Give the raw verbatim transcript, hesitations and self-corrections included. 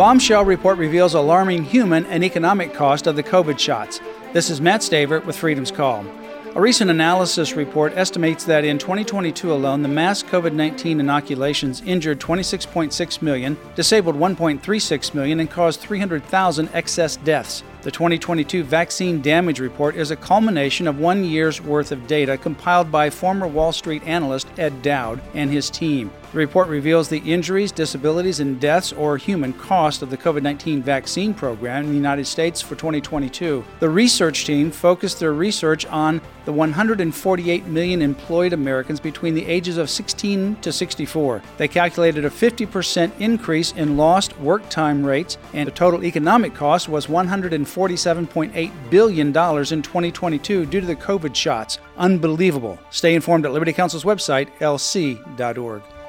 Bombshell report reveals alarming human and economic cost of the COVID shots. This is Matt Stavert with Freedom's Call. A recent analysis report estimates that in twenty twenty-two alone, the mass COVID nineteen inoculations injured twenty-six point six million, disabled one point three six million, and caused three hundred thousand excess deaths. The twenty twenty-two Vaccine Damage Report is a culmination of one year's worth of data compiled by former Wall Street analyst Ed Dowd and his team. The report reveals the injuries, disabilities, and deaths or human cost of the COVID nineteen vaccine program in the United States for twenty twenty-two. The research team focused their research on the one hundred forty-eight million employed Americans between the ages of sixteen to sixty-four. They calculated a fifty percent increase in lost work time rates, and the total economic cost was one hundred forty-seven point eight billion dollars in twenty twenty-two due to the COVID shots. Unbelievable. Stay informed at Liberty Counsel's website, L C dot org.